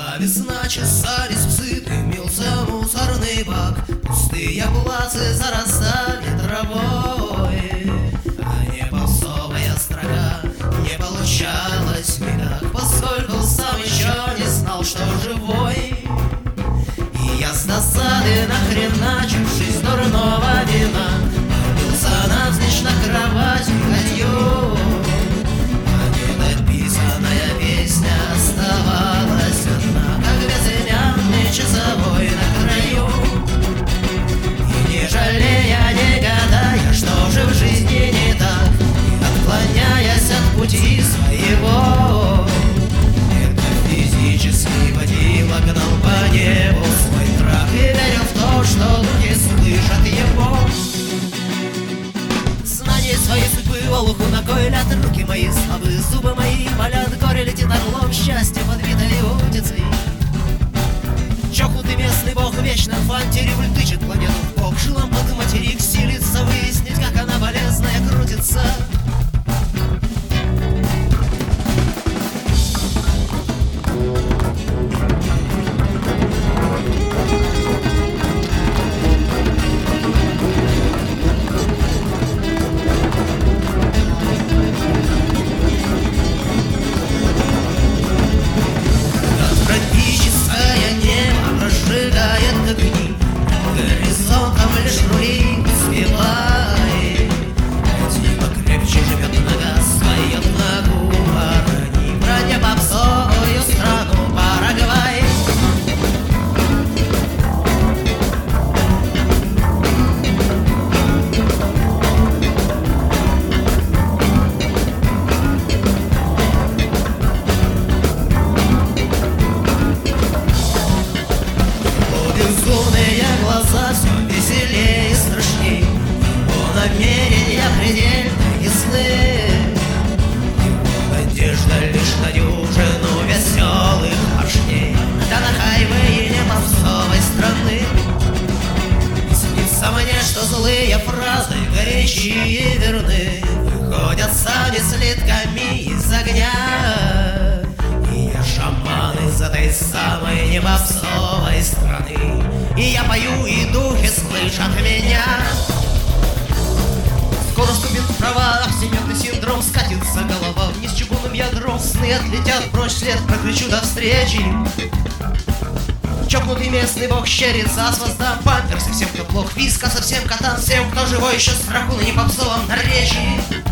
Была весна, чесались псы, дымился мусорный бак. Пустые плацы зарастали травой, а не попсовая строка не получалась никак, поскольку сам еще не знал, что живой. И я с досады, нахреначившись дурного вина, побился навзничь на кровать хотью. А недописанная песня оставалась одна, как безымянный часовой на краю. И не жалея, не гадая, что же в жизни не так, и отклоняясь от пути своего, это физически водила, гнал по небу свой трак и верил в то, что духи слышат его. Знание своей судьбы олуху накойлят, руки мои слабы, зубы мои болят, горе летит орлом, счастье подбитой утицей. Чокнутый местный бог вечно в антиребль тычет планету в бок, жилом под материк силится выяснить, как она болезная крутится. Горизонтом лишь рули успевай, Дима крепче живет нога своя ногу ворони, броня попсовую страну Парагвай. Безумные глаза все веселее и страшней, его намерения предельно ясны, его надежда лишь на дюжину веселых поршней, да на хайвее попсовой страны. И снится мне, что злые фразы, горячие и верны, выходят сами слитками из огня. И я шаман из этой самой непопсовой страны, и я пою, и духи слышат меня. Скоро вступит в права всемирный синдром, скатится голова вниз чугунным ядром, сны отлетят прочь, след прокричу до встречи. Чокнутый местный бог щерится, а воздам памперсы всем, кто плох, виска совсем котам, всем, кто живой еще страху на непопсовом наречии.